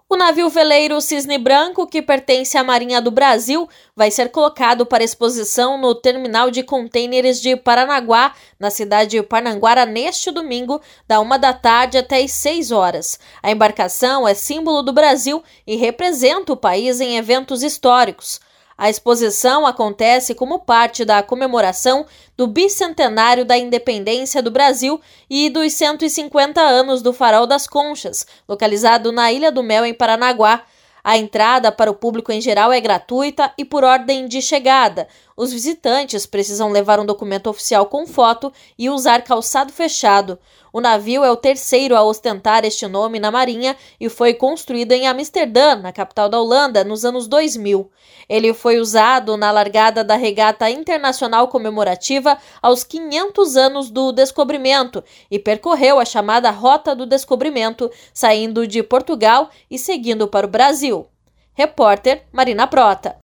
O navio veleiro Cisne Branco, que pertence à Marinha do Brasil, vai ser colocado para exposição no terminal de contêineres de Paranaguá, na cidade de Parnanguara, neste domingo, da 13h até às 18h. A embarcação é símbolo do Brasil e representa o país em eventos históricos. A exposição acontece como parte da comemoração do bicentenário da independência do Brasil e dos 150 anos do Farol das Conchas, localizado na Ilha do Mel, em Paranaguá. A entrada para o público em geral é gratuita e por ordem de chegada. Os visitantes precisam levar um documento oficial com foto e usar calçado fechado. O navio é o terceiro a ostentar este nome na Marinha e foi construído em Amsterdã, na capital da Holanda, nos anos 2000. Ele foi usado na largada da Regata Internacional Comemorativa aos 500 anos do descobrimento e percorreu a chamada Rota do Descobrimento, saindo de Portugal e seguindo para o Brasil. Repórter Marina Prota.